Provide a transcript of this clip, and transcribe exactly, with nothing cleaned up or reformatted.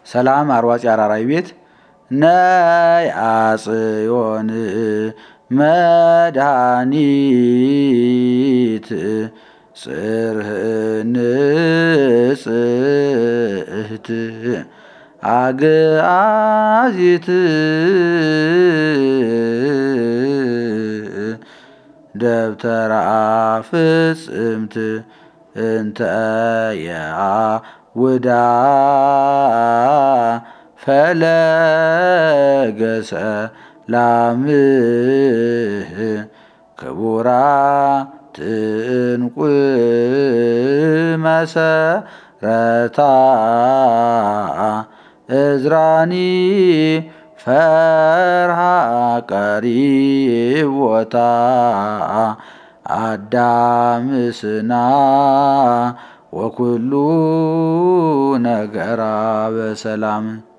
ሰላም አርዋጽ አራራይ ቤት ነይ አጽዮን መድኃኒት ጽርህ ንጽሕት አግአዚት ደብተራ ፍጽምት እንተ የአውዳ ፈለገ ሰላምህ ክቡራት ዕንቁ መሰረታ እዝራኒ ፈርሃ ቀሪቦታ አዳምስና ወኩሉ ነገራ በሰላም